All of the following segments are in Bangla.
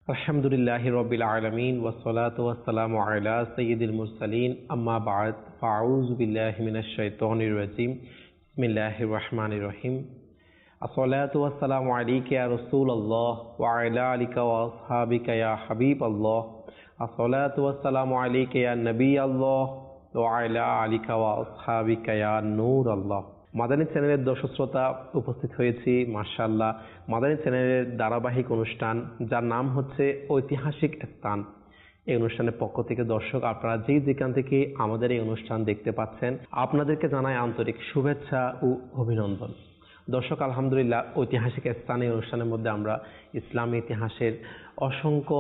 আলহামদুলিল্লাহি রাব্বিল আলামিন ওয়াসসালাতু ওয়াসসালামু আলা সাইয়্যিদিল মুরসালিন আম্মা বা'দ ফাআউযু বিল্লাহি মিনাশ শাইতানির রাজিম বিসমিল্লাহির রহমানির রহিম আসসালাতু ওয়াসসালামু আলাইকা ইয়া রাসূলুল্লাহ ওয়া আলা আলিকা ওয়া আসহাবিকা ইয়া হাবিবাল্লাহ আসসালাতু ওয়াসসালামু আলাইকা ইয়া নবিয়াল্লাহ ওয়া আলা আলিকা ওয়া আসহাবিকা ইয়া নূরাল্লাহ। মাদানী চ্যানেলের দর্শক শ্রোতা, উপস্থিত হয়েছি মাশাআল্লাহ মাদানী চ্যানেলের ধারাবাহিক অনুষ্ঠান, যার নাম হচ্ছে ঐতিহাসিক স্থান। এই অনুষ্ঠানের পক্ষ থেকে দর্শক আপনারা যেখান থেকে আমাদের এই অনুষ্ঠান দেখতে পাচ্ছেন, আপনাদেরকে জানাই আন্তরিক শুভেচ্ছা ও অভিনন্দন। দর্শক, আলহামদুলিল্লাহ ঐতিহাসিক স্থানে অনুষ্ঠানের মধ্যে আমরা ইসলামী ইতিহাসের অসংখ্য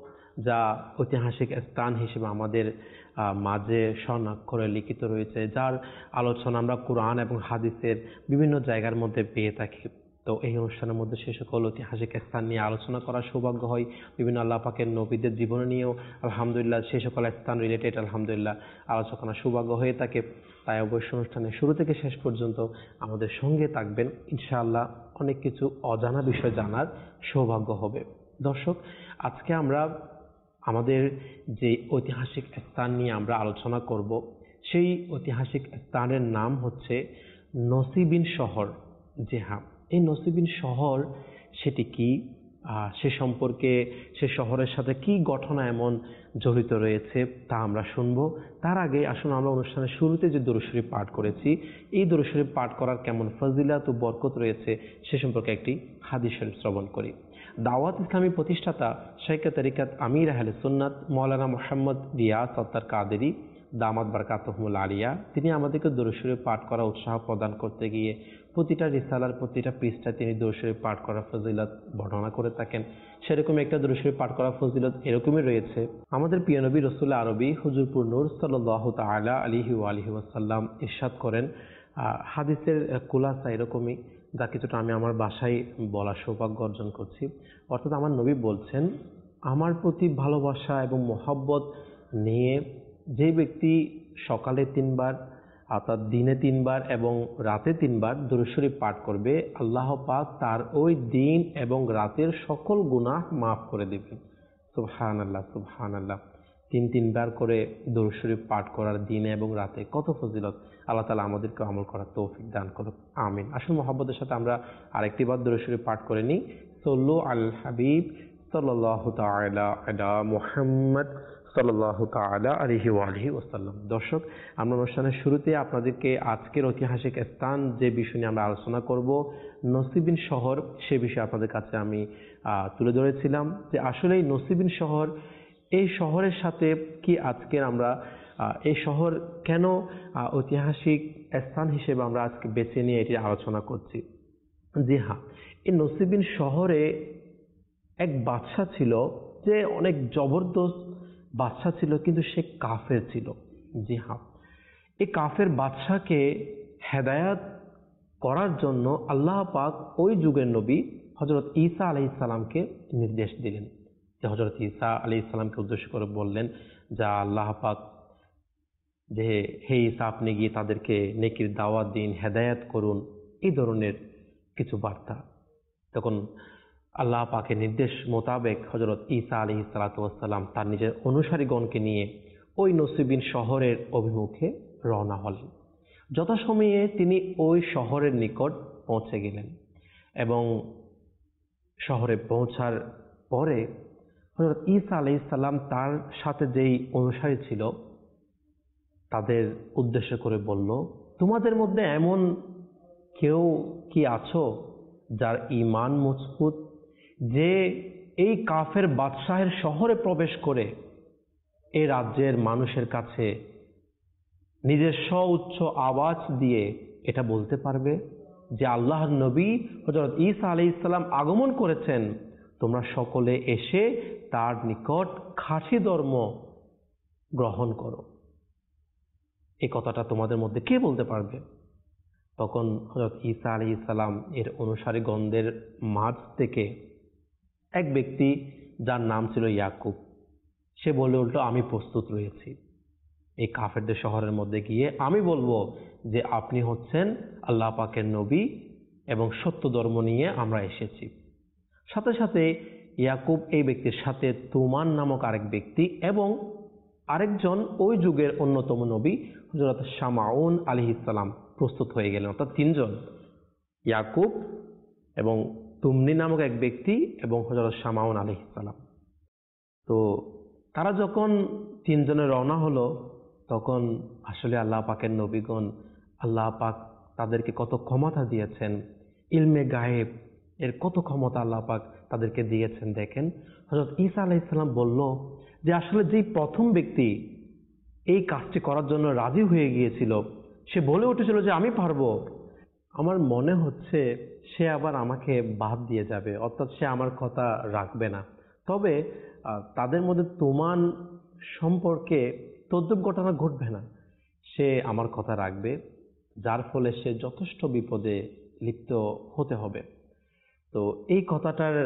যা ঐতিহাসিক স্থান হিসেবে আমাদের মাঝে স্বর্ণাক্ষরে লিখিত রয়েছে, যার আলোচনা আমরা কোরআন এবং হাদিসের বিভিন্ন জায়গার মধ্যে পেয়ে থাকি। তো এই অনুষ্ঠানের মধ্যে সে সকল ঐতিহাসিক স্থান নিয়ে আলোচনা করার সৌভাগ্য হয়। বিভিন্ন আল্লাহ পাকের নবীদের জীবনে নিয়েও আলহামদুলিল্লাহ সে সকল স্থান রিলেটেড আলহামদুলিল্লাহ আলোচনা সৌভাগ্য হয়ে থাকে। তাই অবশ্য অনুষ্ঠানের শুরু থেকে শেষ পর্যন্ত আমাদের সঙ্গে থাকবেন, ইনশাআল্লাহ অনেক কিছু অজানা বিষয় জানার সৌভাগ্য হবে। দর্শক, আজকে আমরা আমাদের যে ঐতিহাসিক স্থান নিয়ে আমরা আলোচনা করব, সেই ঐতিহাসিক স্থানের নাম হচ্ছে নসিবিন শহর। জি হ্যাঁ, এই নসিবিন শহর সেটি কি, সে সম্পর্কে সে শহরের সাথে কি ঘটনা এমন জড়িত রয়েছে তা আমরা শুনবো। তার আগে আসুন আমরা অনুষ্ঠানের শুরুতে যে দরুদ শরীফ পাঠ করেছি, এই দরুদ শরীফ পাঠ করার কেমন ফজিলাত ও বরকত রয়েছে সে সম্পর্কে একটি হাদিস শরীফ শ্রবণ করি। দাওয়াত ইসলামী প্রতিষ্ঠাতা শাইখে তরিকাত আমির আহলে সুন্নাত মাওলানা মুহাম্মদ রিয়াজ সত্তার কাদেরী দামাত বারকাতুহুল আলিয়া, তিনি আমাদেরকে দরুদ শরীফ পাঠ করা উৎসাহ প্রদান করতে গিয়ে প্রতিটা রিসালার প্রতিটা পৃষ্ঠায় তিনি দরুদ শরীফ পাঠ করার ফজিলত বর্ণনা করে থাকেন। সেরকম একটা দরুদ শরীফ পাঠ করার ফজিলত এরকমই রয়েছে। আমাদের প্রিয় নবী রাসূল আরবি হুজুরপুর নূর সাল্লাল্লাহু তাআলা আলাইহি ওয়া আলিহি ওয়াসাল্লাম ইরশাদ করেন, হাদিসের কুলাসা এরকমই, যা কিছুটা আমি আমার বাসায় বলার সৌভাগ্য অর্জন করছি। অর্থাৎ আমার নবী বলছেন, আমার প্রতি ভালোবাসা এবং মহব্বত নিয়ে যে ব্যক্তি সকালে 3 বার অর্থাৎ দিনে 3 বার এবং রাতে 3 বার দরুদ শরীফ পাঠ করবে, আল্লাহ পাক তার ওই দিন এবং রাতের সকল গুনাহ মাফ করে দেবেন। সুবহানাল্লাহ, সুবহানাল্লাহ। 3 বার করে দরুদ শরীফ পাঠ করার দিনে এবং রাতে কত ফজিলত! আল্লাহ তাআলা আমাদেরকে আমল করার তৌফিক দান করুক, আমিন। আসুন মহব্বতের সাথে আমরা আরেকটি বার দরুদ শরীফ পাঠ করে নিই। সাল্লু আল হাবিব সাল্লাল্লাহু তাআলা আলা মুহাম্মদ সাল্লাল্লাহু তাআলা আলাইহি ওয়া আলিহি ওয়াসাল্লাম। দর্শক, আমরা অনুষ্ঠানের শুরুতে আপনাদেরকে আজকের ঐতিহাসিক স্থান যে বিষয় নিয়ে আমরা আলোচনা করব, নসিবিন শহর, সে বিষয়ে আপনাদের কাছে আমি তুলে ধরেছিলাম যে আসলে এই নসিবিন শহর, এই শহরের সাথে কি আজকের আমরা এই শহর কেন ঐতিহাসিক স্থান হিসেবে আমরা আজকে বেছে নিয়ে এটি আলোচনা করছি। জি হ্যাঁ, এই নসিবিন শহরে এক বাদশা ছিল, যে অনেক জবরদস্ত বাদশা ছিল, কিন্তু সে কাফের ছিল। জি হ্যাঁ, এই কাফের বাদশাকে হেদায়াত করার জন্য আল্লাহ পাক ওই যুগের নবী হযরত ঈসা আলাইহিস সালামকে নির্দেশ দিলেন, যে হযরত ঈসা আলাইহিস সালামকে উদ্দেশ্য করে বললেন, যা আল্লাহ পাক, যে হে ঈসা, আপনি গিয়ে তাদেরকে নেকির দাওয়াত দিন, হেদায়াত করুন, এই ধরনের কিছু বার্তা। তখন আল্লাহ পাকের নির্দেশ মোতাবেক হযরত ঈসা আলাইহিস সালাতু ওয়াস সালাম তার নিজের অনুসারীগণকে নিয়ে ওই নসিবিন শহরের অভিমুখে রওনা হলেন। যথাসময়ে তিনি ওই শহরের নিকট পৌঁছে গেলেন এবং শহরে পৌঁছার পরে হযরত ঈসা আলাইহিস সালাম তার সাথে যেই অনুসারী ছিল তাদের উদ্দেশ্য করে বলল, তোমাদের মধ্যে এমন কেউ কি আছো যার ঈমান মজবুত, যে এই কাফের বাদশাহের শহরে প্রবেশ করে এই রাজ্যের মানুষের কাছে নিজের সুউচ্চ আওয়াজ দিয়ে এটা বলতে পারবে যে আল্লাহর নবী হযরত ঈসা আলাইহিস সালাম আগমন করেছেন, তোমরা সকলে এসে তার নিকট খাঁটি ধর্ম গ্রহণ করো। এই কথাটা তোমাদের মধ্যে কে বলতে পারবে? তখন হযরত ঈসা আলাইহিস সালাম এর অনুসারীগণদের মাঝ থেকে এক ব্যক্তি, যার নাম ছিল ইয়াকুব, সে বলে উঠল, আমি প্রস্তুত রয়েছি। এই কাফেরদের শহরের মধ্যে গিয়ে আমি বলবো যে আপনি হচ্ছেন আল্লাহ পাকের নবী এবং সত্য ধর্ম নিয়ে আমরা এসেছি। সাথে সাথে ইয়াকুব এই ব্যক্তির সাথে তুমান নামক আরেক ব্যক্তি এবং আরেকজন ওই যুগের অন্যতম নবী হযরত শামাউন আলাইহিস সালাম প্রস্তুত হয়ে গেলেন। অর্থাৎ তিনজন, ইয়াকুব এবং তুমনি নামক এক ব্যক্তি এবং হযরত শামাউন আলাইহিস সালাম। তো তারা যখন তিনজনে রওনা হলো, তখন আসলে আল্লাহ পাকের নবীগণ, আল্লাহ পাক তাদেরকে কত ক্ষমতা দিয়েছেন, ইলমে গায়েব এর কত ক্ষমতা আল্লাহ পাক তাদেরকে দিয়েছেন। দেখেন, হযরত ঈসা আলাইহিস সালাম বলল যে আসলে যেই প্রথম ব্যক্তি এই কাজটি করার জন্য রাজি হয়ে গিয়েছিল, সে বলে উঠেছিল যে আমি পারবো। আমার মনে হচ্ছে সে আবার আমাকে বাদ দিয়ে যাবে, অর্থাৎ সে আমার কথা রাখবে না। তবে তাদের মধ্যে তুমান সম্পর্কে তদ্রুপ ঘটনা ঘটবে না, সে আমার কথা রাখবে, যার ফলে সে যথেষ্ট বিপদে লিপ্ত হতে হবে। তো এই কথাটার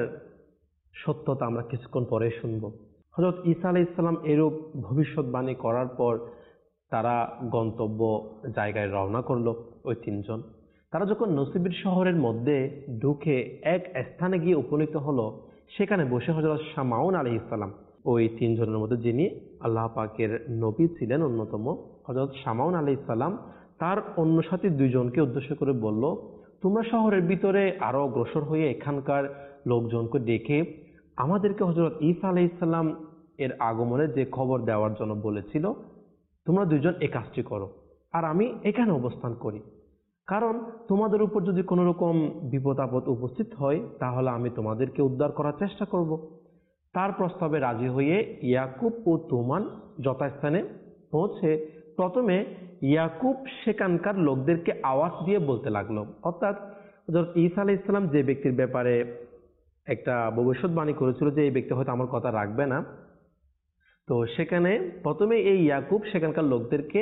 সত্যতা আমরা কিছুক্ষণ পরে শুনব। হযরত ঈসা আলাইহিস সালাম এরূপ ভবিষ্যৎবাণী করার পর তারা গন্তব্য জায়গায় রওনা করলো। ওই তিনজন তারা যখন নসিবির শহরের মধ্যে ঢুকে এক স্থানে গিয়ে উপনীত হলো, সেখানে বসে হযরত শামাউন আলাইহিস সালাম, ওই তিনজনের মধ্যে যিনি আল্লাহ পাকের নবী ছিলেন অন্যতম, হযরত শামাউন আলাইহিস সালাম তার অন্য সাথী দুইজনকে উদ্দেশ্য করে বলল, তোমরা শহরের ভিতরে আরো অগ্রসর হয়ে এখানকার লোকজনকে ডেকে আমাদেরকে হযরত ঈসা আলাইহিস সালাম এর আগমনের যে খবর দেওয়ার জন্য বলেছিল, তোমরা দুইজন এই কাজটি করো, আর আমি এখানে অবস্থান করি। কারণ তোমাদের উপর যদি কোনো রকম বিপদ আপদ উপস্থিত হয়, তাহলে আমি তোমাদেরকে উদ্ধার করার চেষ্টা করব। তার প্রস্তাবে রাজি হয়ে ইয়াকুব ও তুমান যথাস্থানে পৌঁছে প্রথমে ইয়াকুব সেখানকার লোকদেরকে আওয়াজ দিয়ে বলতে লাগলো। অর্থাৎ হযরত ঈসা আলাইহিস সালাম যে ব্যক্তির ব্যাপারে একটা ভবিষ্যৎবাণী করেছিল যে এই ব্যক্তি হয়তো আমার কথা রাখবে না, তো সেখানে প্রথমে এই ইয়াকুব সেখানকার লোকদেরকে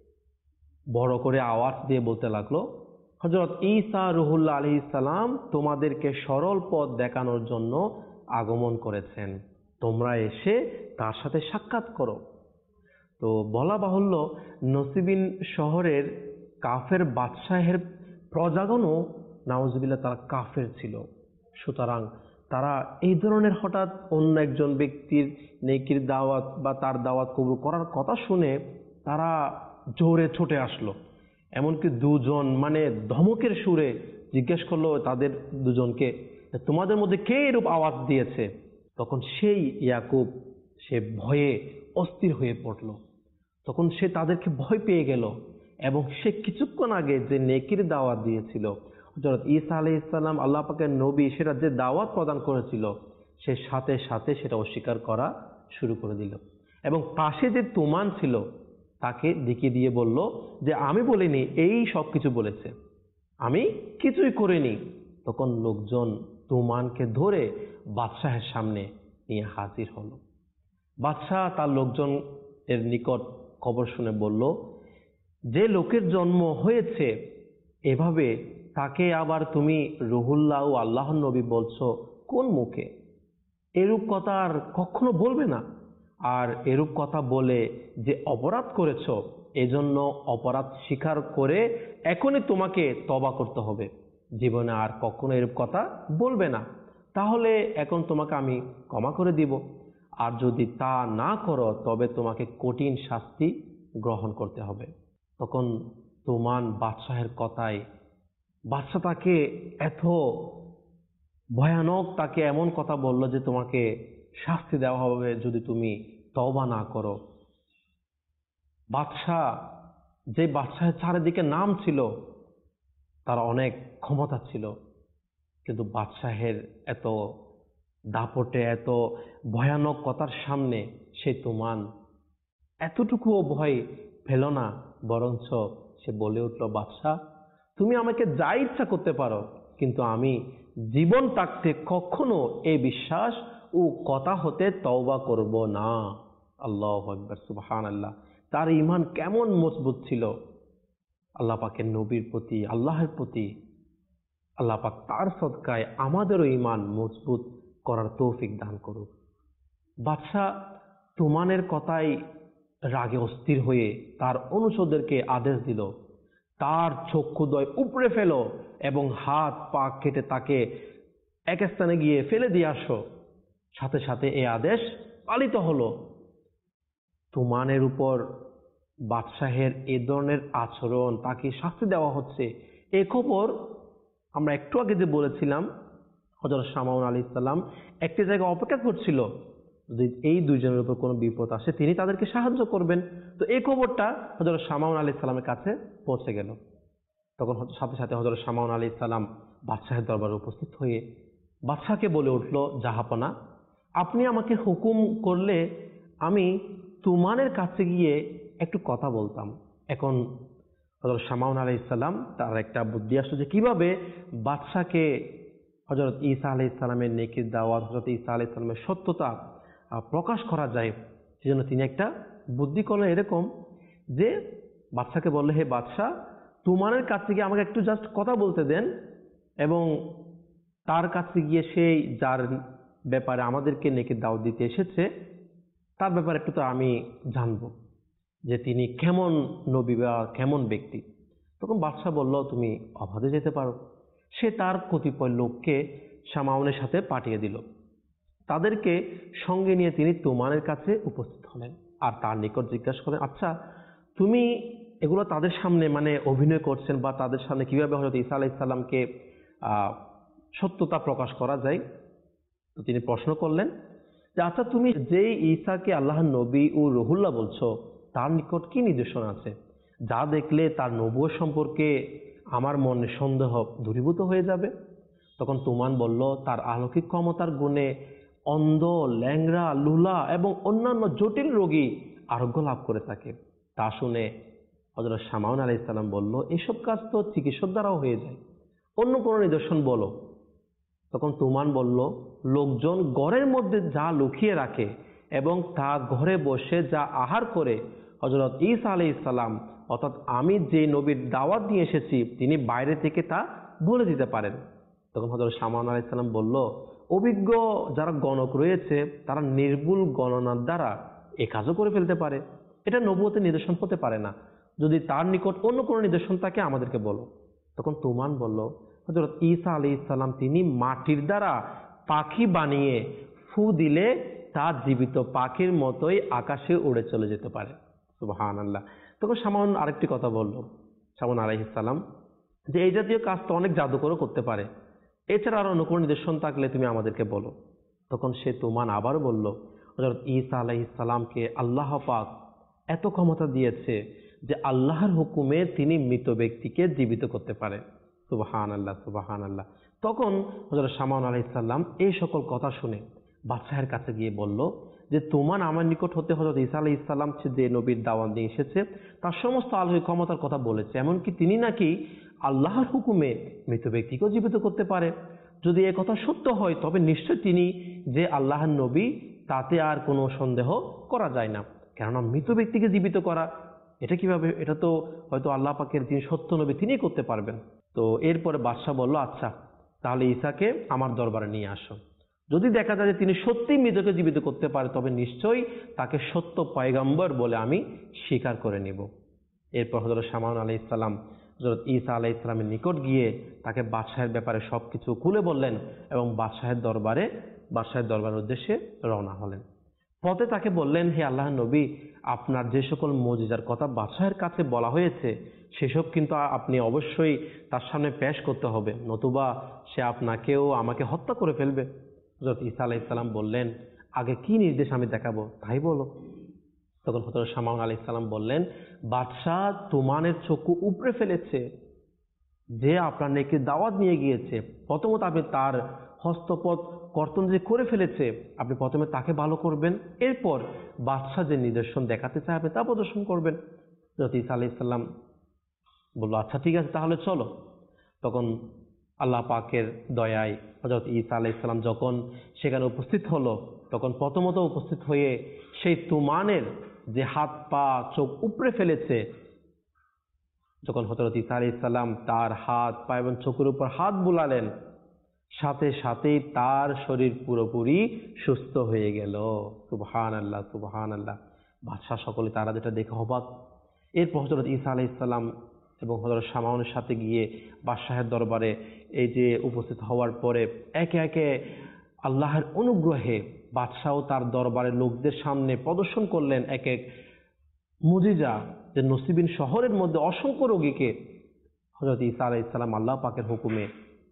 বড় করে আওয়াজ দিয়ে বলতে লাগলো, হযরত ঈসা রুহুল্লাহ আলাইহিস সালাম তোমাদেরকে সরল পথ দেখানোর জন্য আগমন করেছেন, তোমরা এসে তার সাথে সাক্ষাৎ করো। তো বলা বাহুল্য, নসিবিন শহরের কাফের বাদশাহের প্রজাগণও নাউজুবিল্লাহ তারা কাফের ছিল। সুতরাং তারা এই ধরনের হঠাৎ অন্য একজন ব্যক্তির নেকির দাওয়াত বা তার দাওয়াত কবুল করার কথা শুনে তারা জোরে ছুটে আসলো। এমনকি দুজন ধমকের সুরে জিজ্ঞেস করলো তাদের দুজনকে, তোমাদের মধ্যে কে এরূপ আওয়াজ দিয়েছে? তখন সেই ইয়াকুব সে ভয়ে অস্থির হয়ে পড়ল। তখন সে তাদেরকে ভয় পেয়ে গেল এবং সে কিছুক্ষণ আগে যে নেকির দাওয়াত দিয়েছিল, হযরত ঈসা আলাইহিস সালাম আল্লাহ পাকের নবী, সেটা যে দাওয়াত প্রদান করেছিল, সে সাথে সাথে সেটা অস্বীকার করা শুরু করে দিল। এবং পাশে যে তুমান ছিল তাকে দেখিয়ে দিয়ে বলল যে আমি বলিনি, এই সব কিছু বলেছে, আমি কিছুই করিনি। তখন লোকজন তুমানকে ধরে বাদশাহের সামনে নিয়ে হাজির হলো। বাদশাহ তার লোকজন এর নিকট খবর শুনে বলল, যে লোকের জন্ম হয়েছে এভাবে, তাকে আবার তুমি রুহুল্লাহ ও আল্লাহর নবী বলছো কোন মুখে? এরূপ কথা আর কখনো বলবে না। আর এরূপ কথা বলে যে অপরাধ করেছো, এজন্য অপরাধ স্বীকার করে এখনই তোমাকে তওবা করতে হবে, জীবনে আর কখনো এরূপ কথা বলবে না। তাহলে এখন তোমাকে আমি ক্ষমা করে দিব, আর যদি তা না করো তবে তোমাকে কঠিন শাস্তি গ্রহণ করতে হবে। তখন তুমান বাদশাহের কথায় বাদশা তাকে এত ভয়ানক, তাকে এমন কথা বলল যে তোমাকে শাস্তি দেওয়া হবে যদি তুমি তওবা না করো। যে বাদশাহের চারিদিকে নাম ছিল, তার অনেক ক্ষমতা ছিল, কিন্তু বাদশাহের এত দাপটে, এত ভয়ানক কথার সামনে সে তুমান এতটুকুও ভয় পেল না, বরঞ্চ সে বলে উঠল, বাদশাহ তুমি আমাকে যা ইচ্ছা করতে পারো, কিন্তু আমি জীবন থাকতে কখনো এই বিশ্বাস ও কথা হতে তওবা করব না। আল্লাহু আকবার, সুবহানাল্লাহ। তার ঈমান কেমন মজবুত ছিল আল্লাহ পাকের নবীর প্রতি, আল্লাহর প্রতি। আল্লাহ পাক তার সদকায় আমাদেরও ঈমান মজবুত করার তৌফিক দান করুক। বাদশাহ তুমানের কথায় রাগে অস্থির হয়ে তার অনুচরদেরকে আদেশ দিল, তার চক্ষুদ্বয় উপড়ে ফেলো এবং হাত পা কেটে তাকে এক স্থানে গিয়ে ফেলে দিয়ে আসো। সাথে সাথে এই আদেশ পালিত হলো। তুমানের উপর বাদশাহের এ ধরনের আচরণ, তাকে শাস্তি দেওয়া হচ্ছে, এই খবর আমরা একটু আগে যে বলেছিলাম হযরত শামাউন আলাইহিস সালাম একটি জায়গায় অপেক্ষা করছিল, যদি এই দুইজনের উপর কোনো বিপদ আসে তিনি তাদেরকে সাহায্য করবেন। তো এই খবরটা হযরত শামাউন আলাইহিস সালামের কাছে পৌঁছে গেল। তখন সাথে সাথে হযরত শামাউন আলাইহিস সালাম বাদশাহের দরবারে উপস্থিত হয়ে বাদশাহকে বলে উঠল, জাহাপনা, আপনি আমাকে হুকুম করলে আমি তুমানের কাছে গিয়ে একটু কথা বলতাম। এখন হযরত শামাউন আলাইহিস সালাম তার একটা বুদ্ধি আসলো যে কিভাবে বাদশাকে হযরত ঈসা আলাইহিস সালামের নেকির দাওয়াত, হযরত ঈসা আলাইহিস সালামের সত্যতা প্রকাশ করা যায়। সেজন্য তিনি একটা বুদ্ধি করলেন এরকম যে বাদশাকে বললে, হে বাদশাহ, তুমানের কাছে গিয়ে আমাকে একটু জাস্ট কথা বলতে দেন, এবং তার কাছে গিয়ে সেই যার ব্যাপারে আমাদেরকে নেকির দাওয়াত দিতে এসেছে তার ব্যাপারে একটু তো আমি জানবো যে তিনি কেমন নবী বা কেমন ব্যক্তি। তখন বাদশাহ বলল, তুমি অবাধে যেতে পারো। সে তার কতিপয় লোককে শামাউনের সাথে পাঠিয়ে দিল। তাদেরকে সঙ্গে নিয়ে তিনি তুমানের কাছে উপস্থিত হলেন আর তার নিকট জিজ্ঞাসা করেন, আচ্ছা তুমি এগুলো তাদের সামনে মানে অভিনয় করছেন বা তাদের সামনে কিভাবে হযরত ঈসা আলাইহিস সালামকে সত্যতা প্রকাশ করা যায়? তো তিনি প্রশ্ন করলেন যে আচ্ছা তুমি যেই ঈসাকে আল্লাহর নবী ও রুহুল্লাহ বলছো, তার নিকট কি নিদর্শন আছে যা দেখলে তার নবুয়ত সম্পর্কে আমার মনে সন্দেহ দূরীভূত হয়ে যাবে? তখন তুমান বলল, তার অলৌকিক ক্ষমতার গুণে অন্ধ, ল্যাংড়া, লুলা এবং অন্যান্য জটিল রোগী আরোগ্য লাভ করে থাকে। তা শুনে হযরত শামাউন আলাইহিস সালাম বলল, এসব কাজ তো চিকিৎসার দ্বারাও হয়ে যায়, অন্য কোনো নিদর্শন বলো। তখন তুমান বলল, লোকজন ঘরের মধ্যে যা লুকিয়ে রাখে এবং তা ঘরে বসে যা আহার করে হযরত ঈসা আলাইহিস সালাম অর্থাৎ আমি যে নবীর দাওয়াত নিয়ে এসেছি তিনি বাইরে থেকে তা বলে দিতে পারেন। তখন হযরত শামাউন আলাইহিস সালাম বলল, অভিজ্ঞ যারা গণক রয়েছে তারা নির্ভুল গণনার দ্বারা এ কাজও করে ফেলতে পারে। এটা নবুয়তের নিদর্শন হতে পারে না। যদি তার নিকট অন্য কোনো নিদর্শন থাকে আমাদেরকে বলো। তখন তুমান বলল, হযরত ঈসা আলাইহিস সালাম তিনি মাটির দ্বারা পাখি বানিয়ে ফু দিলে তা জীবিত পাখির মতোই আকাশে উড়ে চলে যেতে পারে। সুবহানাল্লাহ। তখন শামাউন আরেকটি কথা বলল, শামাউন আলাইহিস সালাম, যে এই জাতীয় কাজ তো অনেক জাদুকরও করতে পারে, এছাড়া আরো অন্য কোনো নিদর্শন থাকলে তুমি আমাদেরকে বলো। তখন সে তুমান আবারও বলল, হযরত ঈসা আলাইহিস সালামকে আল্লাহ পাক এত ক্ষমতা দিয়েছে যে আল্লাহর হুকুমে তিনি মৃত ব্যক্তিকে জীবিত করতে পারে। সুবহানাল্লাহ, সুবহানাল্লাহ। তখন হযরত শামাউন আলাইহিস সালাম এই সকল কথা শুনে বাদশাহের কাছে গিয়ে বলল যে তুমান আমার নিকট হতে হযরত ঈসা আলাইহিস সালাম যে নবীর দাওয়াত নিয়ে এসেছে তার সমস্ত অলৌকিক ক্ষমতার কথা বলেছে, এমনকি তিনি নাকি আল্লাহর হুকুমে মৃত ব্যক্তিকেও জীবিত করতে পারে। যদি এ কথা সত্য হয় তবে নিশ্চয় তিনি যে আল্লাহর নবী তাতে আর কোনো সন্দেহ করা যায় না, কেননা মৃত ব্যক্তিকে জীবিত করা এটা কিভাবে, এটা তো হয়তো আল্লাহ পাকের যিনি সত্য নবী তিনিই করতে পারবেন। তো এরপরে বাদশাহ বলল, আচ্ছা তাহলে ঈসাকে আমার দরবারে নিয়ে আসো, যদি দেখা যায় যে তিনি সত্যি মৃতকে জীবিত করতে পারে তবে নিশ্চয়ই তাকে সত্য পয়গম্বর বলে আমি স্বীকার করে নিব। এরপর হযরত শামাউন আলাইহিস সালাম হযরত ঈসা আলাইহিস সালামের নিকট গিয়ে তাকে বাদশাহের ব্যাপারে সবকিছু খুলে বললেন এবং বাদশাহের দরবারের উদ্দেশ্যে রওনা হলেন। পথে তাকে বললেন, হে আল্লাহর নবী, আপনার যে সকল মুজিজার কথা বাদশাহের কাছে বলা হয়েছে সেসব কিন্তু আপনি অবশ্যই তার সামনে পেশ করতে হবে, নতুবা সে আপনাকেও আমাকে হত্যা করে ফেলবে। হযরত ঈসা আলাইহিস সালাম বললেন, আগে কি নির্দেশ আমি দেখাবো তাই বলো। তখন হযরত শামাউন আলাইহিস সালাম বললেন, বাদশাহ তুমানের চক্ষু উপড়ে ফেলেছে যে আপনার নেকির দাওয়াত নিয়ে গিয়েছে। প্রথমত আপনি তার হস্তপদ কর্তন যে করে ফেলেছে, আপনি প্রথমে তাকে ভালো করবেন, এরপর বাদশাহ যে নিদর্শন দেখাতে চায় আপনি তা প্রদর্শন করবেন। হযরত ঈসা আলাইহিস সালাম বলল, আচ্ছা ঠিক আছে তাহলে চলো। তখন আল্লাহ পাকের দয়ায় হযরত ঈসা আলাইহিস সালাম যখন সেখানে উপস্থিত হলো, তখন প্রথমত উপস্থিত হয়ে সেই তুমানের যে হাত পা চোখ উপড়ে ফেলেছে, যখন হযরত ঈসা আলাইহিস সালাম তার হাত পা এবং চোখের উপর হাত বুলালেন, সাথে সাথেই তার শরীর পুরোপুরি সুস্থ হয়ে গেল। সুবহানাল্লাহ, সুবহানাল্লাহ। বাদশাহ সকলে তারা যেটা দেখে অবাক। এরপর হযরত ঈসা আলাইহিস সালাম এবং হযরত শামাউনের সাথে গিয়ে বাদশাহের দরবারে এই যে উপস্থিত হওয়ার পরে একে একে আল্লাহর অনুগ্রহে বাদশাহ তার দরবারের লোকদের সামনে প্রদর্শন করলেন এক এক মুজিজা, যে নসিবিন শহরের মধ্যে অসংখ্য রোগীকে হযরত ঈসা আলাইহিস সালাম আল্লাহ পাকের হুকুমে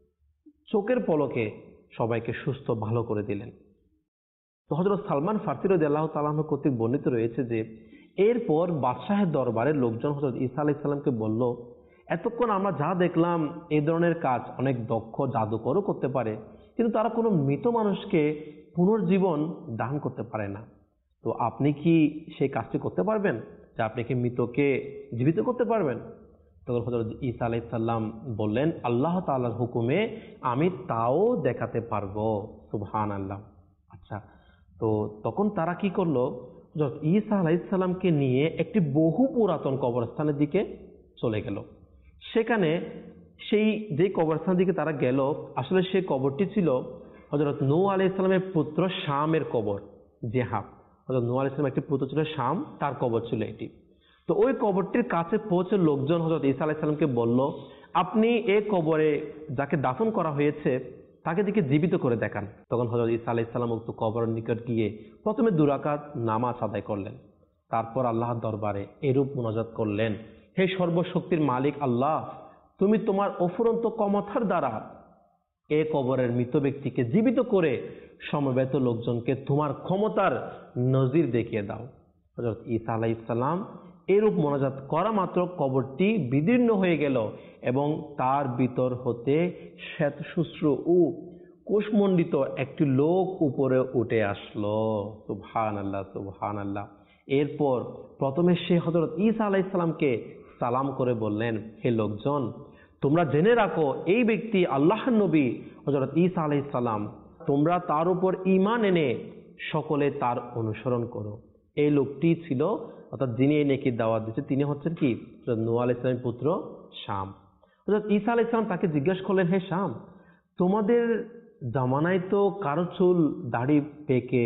চোখের পলকে সবাইকে সুস্থ ভালো করে দিলেন। তো হযরত সালমান ফারসি রাদিয়াল্লাহু তাআলা আনহু কর্তৃক বর্ণিত রয়েছে যে এরপর বাদশাহের দরবারের লোকজন হযরত ঈসা আলাইহিস সালামকে বলল, এতক্ষণ আমরা যা দেখলাম এই ধরনের কাজ অনেক দক্ষ জাদুকরও করতে পারে, কিন্তু তারা কোনো মৃত মানুষকে পুনর্জীবন দান করতে পারে না। তো আপনি কি সেই কাজটি করতে পারবেন, যে আপনি কি মৃতকে জীবিত করতে পারবেন? তখন হযরত ঈসা আলাইহিস সালাম বললেন, আল্লাহ তাআলার হুকুমে আমি তাও দেখাতে পারবো। সুবহানাল্লাহ। আচ্ছা, তো তখন তারা কি করলো, হযরত ঈসা আলাইহিস সালামকে নিয়ে একটি বহু পুরাতন কবরস্থানের দিকে চলে গেল। সেখানে সেই যে কবরস্থানের দিকে তারা গেল, আসলে সেই কবরটি ছিল হযরত নূহ আলাইহিস সালামের পুত্র শামের কবর। হ্যাঁ, হযরত নূহ আলাইহিস সালামের একটি পুত্র ছিল শাম, তার কবর ছিল এটি। তো ওই কবরটির কাছে পৌঁছে লোকজন হযরত ঈসা আলাইহিস সালামকে বলল, আপনি এই কবরে যাকে দাফন করা হয়েছে তাকে দিকে জীবিত করে দেখান। তখন হযরত ঈসা আলাইহিস সালাম উক্ত কবরের নিকট গিয়ে প্রথমে 2 রাকাত নামাজ আদায় করলেন। তারপর আল্লাহর দরবারে এরূপ মুনাজাত করলেন, হে সর্বশক্তির মালিক আল্লাহ, তুমি তোমার অফুরন্ত ক্ষমতার দ্বারা এ কবরের মৃত ব্যক্তিকে জীবিত করে সমবেত লোকজনকে তোমার ক্ষমতার নজির দেখিয়ে দাও। হযরত ঈসা আলাইহিস সালাম এরূপ মোনাজাত করা মাত্র কবরটি বিদীর্ণ হয়ে গেল এবং তার ভিতর হতে শ্বেতশুভ্র ও কোষমণ্ডিত একটি লোক উপরে উঠে আসলো। সুবহানাল্লাহ, সুবহানাল্লাহ। এরপর প্রথমে সে হযরত ঈসা আলাইহিস সালামকে সালাম করে বললেন, হে লোকজন, তোমরা জেনে রাখো এই ব্যক্তি আল্লাহর নবী হযরত ঈসা আলাইহিস সালাম। তোমরা তার উপর ঈমান এনে সকলে তার অনুসরণ করো। এই লোকটি ছিল, অর্থাৎ যিনি এই নেকির দাওয়াত দিচ্ছে, তিনি হচ্ছেন কি হযরত নূহ আলাইহিস সালামের পুত্র শাম। হযরত ঈসা আলাইহিস সালাম তাকে জিজ্ঞেস করলেন, হে শাম, তোমাদের জামানায় তো কারো চুল দাড়ি পেকে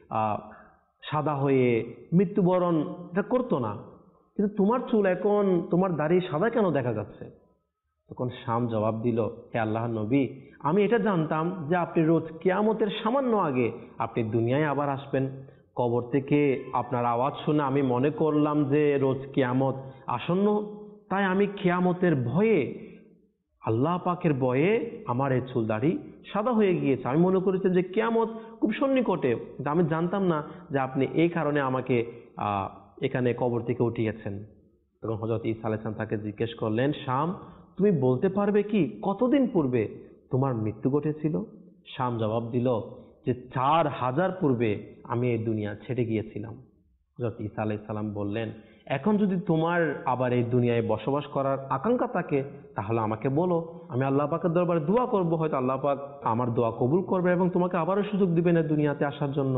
সাদা হয়ে মৃত্যুবরণ এটা করতো না, কিন্তু তোমার চুল এখন, তোমার দাড়ি সাদা কেন দেখা যাচ্ছে? তখন শাম জবাব দিল, হে আল্লাহর নবী, আমি এটা জানতাম যে আপনি রোজ কিয়ামতের সামান্য আগে আপনি দুনিয়ায় আবার আসবেন। কবর থেকে আপনার আওয়াজ শুনে আমি মনে করলাম যে রোজ কিয়ামত আসন্ন, তাই আমি কিয়ামতের ভয়ে, আল্লাহ পাকের ভয়ে আমার এই চুল দাড়ি সাদা হয়ে গিয়েছে। আমি মনে করেছিলাম যে কিয়ামত খুব সন্নিকটে, কিন্তু আমি জানতাম না যে আপনি এই কারণে আমাকে এখানে কবর থেকে উঠিয়েছেন। তখন হযরত ঈসা আলাইহিস সালাম তাকে জিজ্ঞেস করলেন, শাম, তুমি বলতে পারবে কি কতদিন পূর্বে তোমার মৃত্যু ঘটেছিল? শাম জবাব দিল যে 4000 পূর্বে আমি এই দুনিয়া ছেড়ে গিয়েছিলাম। হযরত ঈসা আলাইহিস সালাম বললেন, এখন যদি তোমার আবার এই দুনিয়ায় বসবাস করার আকাঙ্ক্ষা থাকে তাহলে আমাকে বলো, আমি আল্লাহ পাকের দরবারে দোয়া করব, হয়তো আল্লাহ পাক আমার দোয়া কবুল করবে এবং তোমাকে আবারও সুযোগ দিবেন এই দুনিয়াতে আসার জন্য।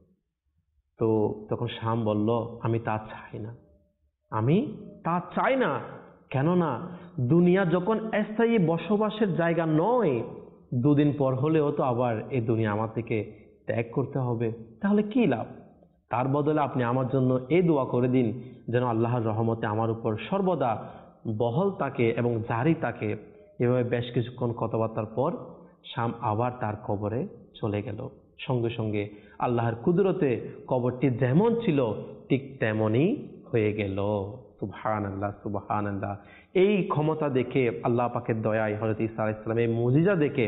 তো তখন শাম বলল, আমি তা চাই না, আমি তা চাই না। কেননা দুনিয়া যখন স্থায়ী বসবাসের জায়গা নয়, 2 দিন পর হলেও তো আবার এই দুনিয়া আমার থেকে ত্যাগ করতে হবে, তাহলে কি লাভ? তার বদলে আপনি আমার জন্য এই দোয়া করে দিন যেন আল্লাহর রহমতে আমার উপর সর্বদা বহল থাকে এবং জারি থাকে। এভাবে বেশ কিছুক্ষণ কথাবার্তার পর শাম আবার তার কবরে চলে গেল। সঙ্গে সঙ্গে আল্লাহর কুদরতে কবরটি যেমন ছিল ঠিক তেমনই হয়ে গেল। সুবহানাল্লাহ, সুবহানাল্লাহ। এই ক্ষমতা দেখে, আল্লাহ পাকের দয়ায়, হযরত ঈসা আলাইহিস সালামের এই মুজিজা দেখে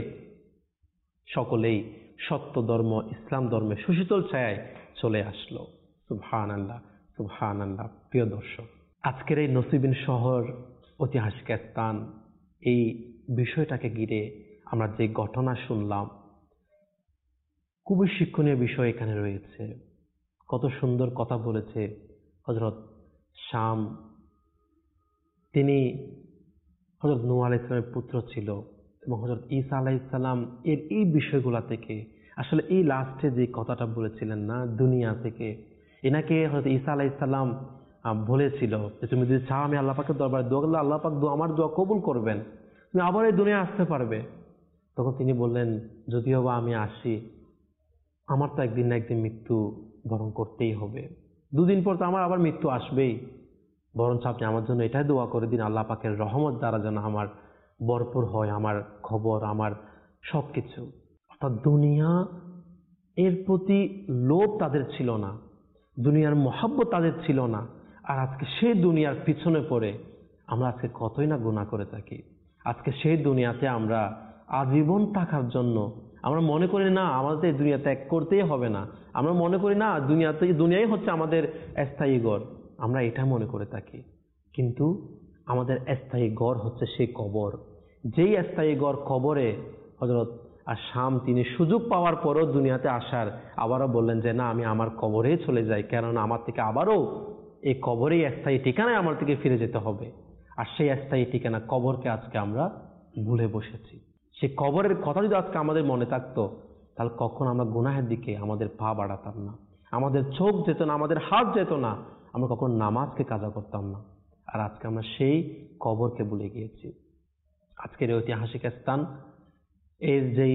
সকলেই সত্য ধর্ম ইসলাম ধর্মে সুশীতল ছায়ায় চলে আসলো। সুবহানাল্লাহ, সুবহানাল্লাহ। প্রিয় দর্শক, আজকের এই নসিবিন শহর ঐতিহাসিক স্থান, এই বিষয়টাকে ঘিরে আমরা যে ঘটনা শুনলাম, খুবই শিক্ষণীয় বিষয় এখানে রয়েছে। কত সুন্দর কথা বলেছে হযরত শাম। তিনি হযরত নূহ আলাইহিস সালামের পুত্র ছিল এবং হযরত ঈসা আলাইহিস সালাম এর এই বিষয়গুলা থেকে, আসলে এই লাস্টে যে কথাটা বলেছিলেন না, দুনিয়া থেকে, এনাকে হযরত ঈসা আলাইহিস সালাম বলেছিল যে তুমি যদি চাও আমি আল্লাহ পাকের দরবারে দোয়া করলে আল্লাহ পাক আমার দোয়া কবুল করবেন, তুমি আবার এই দুনিয়ায় আসতে পারবে। তখন তিনি বললেন, যদিও বা আমি আসি, আমার তো একদিন না একদিন মৃত্যু বরণ করতেই হবে। 2 দিন পর তো আমার আবার মৃত্যু আসবেই, বরঞ্চ আপনি আমার জন্য এটাই দোয়া করে দিন আল্লাহ পাকের রহমত দ্বারা যেন আমার ভরপুর হয়, আমার খবর, আমার সবকিছু। অর্থাৎ দুনিয়া এর প্রতি লোভ তাদের ছিল না, দুনিয়ার মহব্বত তাদের ছিল না। আর আজকে সেই দুনিয়ার পিছনে পড়ে আমরা আজকে কতই না গুনাহ করে থাকি। আজকে সেই দুনিয়াতে আমরা আজীবন থাকার জন্য আমরা মনে করি না আমাদের দুনিয়া ত্যাগ করতেই হবে না, আমরা মনে করি না দুনিয়াই হচ্ছে আমাদের স্থায়ী ঘর, আমরা এটা মনে করে থাকি। কিন্তু আমাদের স্থায়ী ঘর হচ্ছে সেই কবর। যেই স্থায়ী ঘর কবরে হযরত শাম তিনি সুযোগ পাওয়ার পরও দুনিয়াতে আসার আবারও বললেন যে না, আমি আমার কবরেই চলে যাই, কেননা আমার থেকে আবারও এই কবরেই স্থায়ী ঠিকানায় আমার থেকে ফিরে যেতে হবে। আর সেই স্থায়ী ঠিকানা কবরকে আজকে আমরা ভুলে বসেছি। সেই কবরের কথা যদি আজকে আমাদের মনে থাকতো, তাহলে কখন আমরা গুনাহের দিকে আমাদের পা বাড়াতাম না, আমাদের চোখ যেত না, আমাদের হাত যেত না, আমরা কখন নামাজকে কাজা করতাম না। আর আজকে আমরা সেই কবরকে ভুলে গিয়েছি। আজকের এই ঐতিহাসিক স্থান এর যেই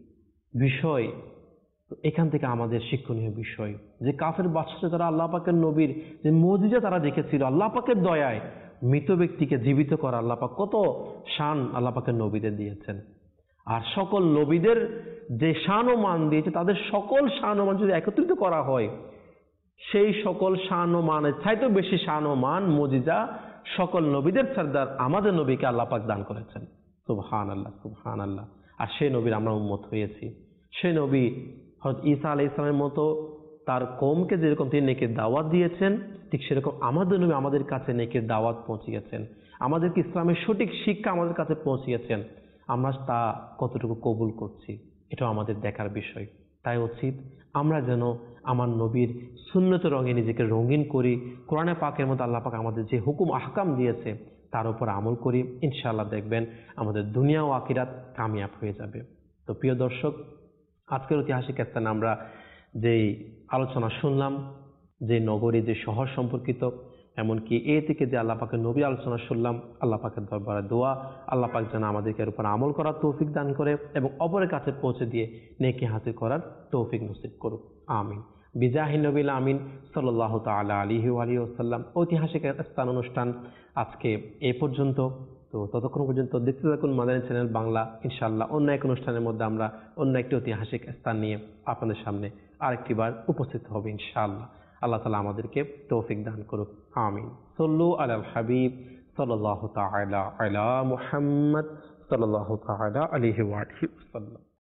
বিষয়, এখান থেকে আমাদের শিক্ষণীয় বিষয় যে কাফের বাদশা তারা আল্লাহ পাকের নবীর যে মুজিজা তারা দেখেছিল, আল্লাহ পাকের দয়ায় মৃত ব্যক্তিকে জীবিত করা আল্লাহ পাক কত শান আল্লাহ পাকের নবীদের দিয়েছেন। আর সকল নবীদের যে শান ও মান দিয়েছে, তাদের সকল শান ও মান যদি একত্রিত করা হয়, সেই সকল শান ও মানের চাইতে বেশি শান ও মান মুজিজা সকল নবীদের সরদার আমাদের নবীকে আল্লাহ পাক দান করেছেন। সুবহানাল্লাহ, সুবহানাল্লাহ। আর সেই নবীর আমরা উম্মত হয়েছি। সেই নবী হযরত ঈসা আলাইহিস সালামের মতো তার কওমকে যেরকম তিনি নেকির দাওয়াত দিয়েছেন, ঠিক সেরকম আমাদের নবী আমাদের কাছে নেকির দাওয়াত পৌঁছিয়েছেন, আমাদেরকে ইসলামের সঠিক শিক্ষা আমাদের কাছে পৌঁছিয়েছেন। আমরা তা কতটুকু কবুল করছি, এটাও আমাদের দেখার বিষয়। তাই উচিত আমরা যেন আমার নবীর সুন্নতের রঙে নিজেকে রঙিন করি, কোরআনে পাকের মধ্যে আল্লাহ পাক আমাদের যে হুকুম আহকাম দিয়েছে তার উপর আমল করি। ইনশাআল্লাহ দেখবেন আমাদের দুনিয়া ও আখিরাত কামিয়াব হয়ে যাবে। তো প্রিয় দর্শক, আজকের ঐতিহাসিক স্থানে আমরা যেই আলোচনা শুনলাম, যে নগরী যে শহর সম্পর্কিত, এমনকি এ থেকে যে আল্লাহ পাকের নবী আলোচনা শুনলাম, আল্লাহ পাকের দরবারে দোয়া আল্লাহ পাক যেন আমাদেরকে এর উপর আমল করার তৌফিক দান করে এবং অপরের কাছে পৌঁছে দিয়ে নেকি হাসিল করার তৌফিক নসিব করুক। আমিন। বিজাহি নবিল আমিন সাল্লাল্লাহু তাআলা আলাইহি ওয়া আলিহি ওয়াসাল্লাম। ঐতিহাসিক স্থান অনুষ্ঠান আজকে এ পর্যন্ত। তো ততক্ষণ পর্যন্ত দেখতে থাকুন মাদানী চ্যানেল বাংলা। ইনশাআল্লাহ অন্য এক অনুষ্ঠানের মধ্যে আমরা অন্য একটি ঐতিহাসিক স্থান নিয়ে আপনাদের সামনে আরেকটিবার উপস্থিত হবে ইনশাআল্লাহ। আল্লাহ তাআলা আমাদেরকে তৌফিক দান করুক। আমিন। সল্লু আলাল হাবিব সাল্লাল্লাহু তাআলা আলা মুহাম্মদ সাল্লাল্লাহু তাআলা আলাইহি ওয়া আলিহি ওয়াসাল্লাম।